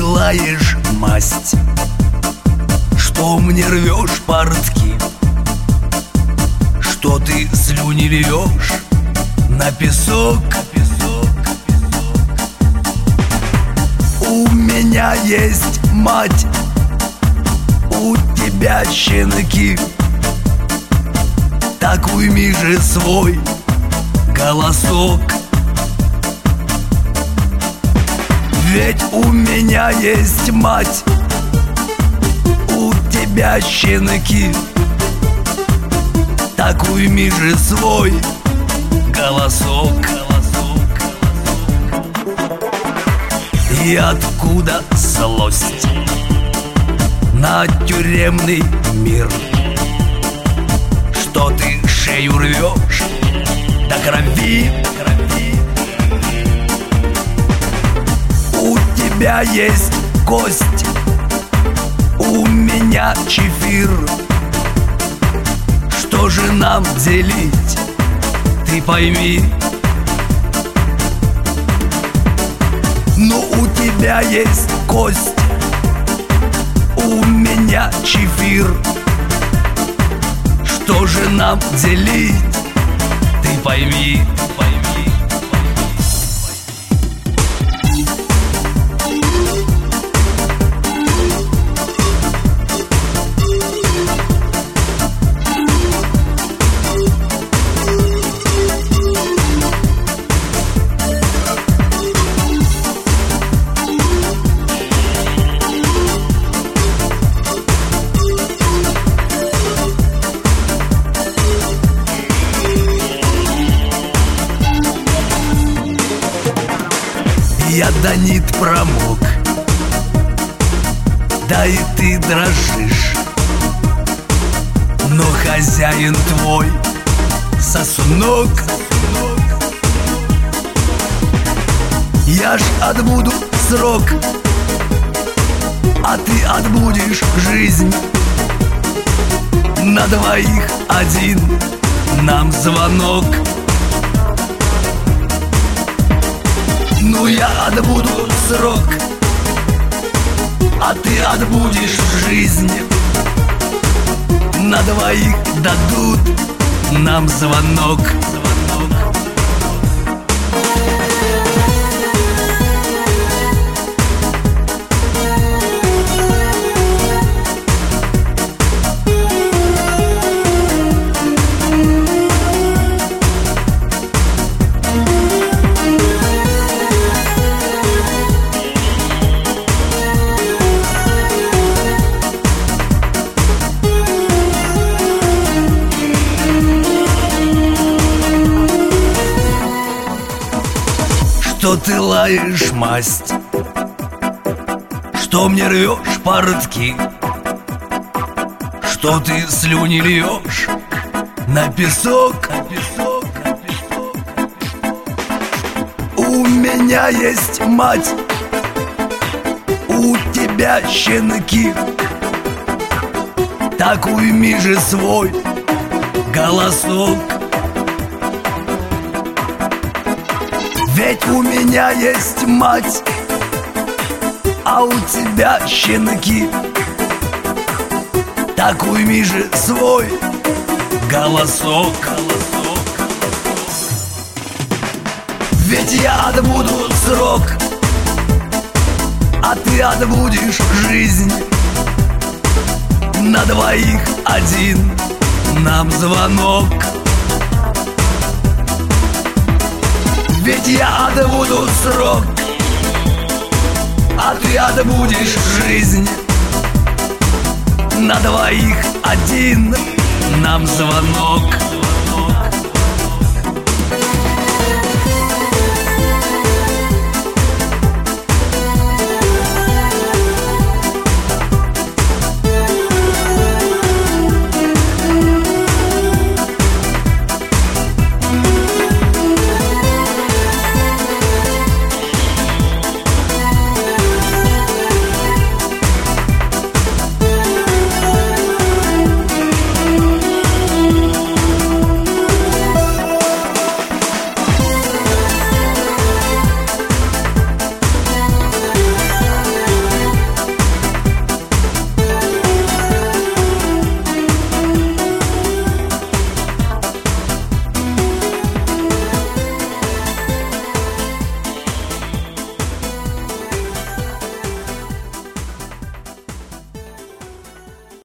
лаешь масть? Что мне рвешь портки? Что ты слюни льешь на песок? У меня есть мать, у тебя щенки. Так уйми же свой голосок. Ведь у меня есть мать, у тебя щенки. Так уйми же свой голосок. И откуда злость на тюремный мир? Что ты шею рвешь до крови? У тебя есть кость, у меня чефир. Что же нам делить, ты пойми? Ну, у тебя есть кость, у меня чефир. Что же нам делить, ты пойми? Я до нит промок, да и ты дрожишь. Но хозяин твой сосунок. Я ж отбуду срок, а ты отбудешь жизнь. На двоих один нам звонок. Ну, я отбуду срок, а ты отбудешь жизнь. На двоих дадут нам звонок. Что ты лаешь масть? Что мне рвешь портки? Что ты слюни льешь на песок? У меня есть мать, у тебя щенки. Так уйми же свой голосок. Ведь у меня есть мать, а у тебя щенки. Так уйми же свой голосок. Ведь я отбуду срок, а ты отбудешь жизнь. На двоих один нам звонок. Ведь я отбуду срок, а ты отбудешь жизнь. На двоих один нам звонок.